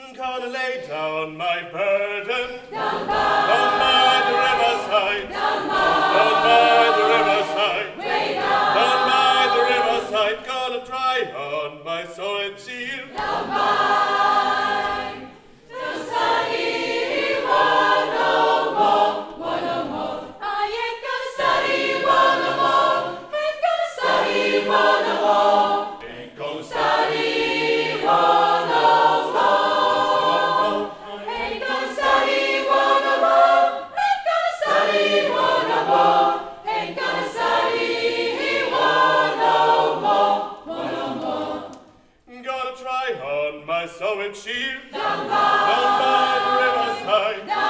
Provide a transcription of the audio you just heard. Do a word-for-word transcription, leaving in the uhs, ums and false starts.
Gonna lay down my burden down by, down by the riverside, down by, down by the riverside, way down, down by the riverside. Gonna dry on my soiled shield down by the study one no more, one no more. I ain't gonna study one no more, ain't gonna study one no more, ain't gonna study one no more. My sewing shield down by, down by the riverside.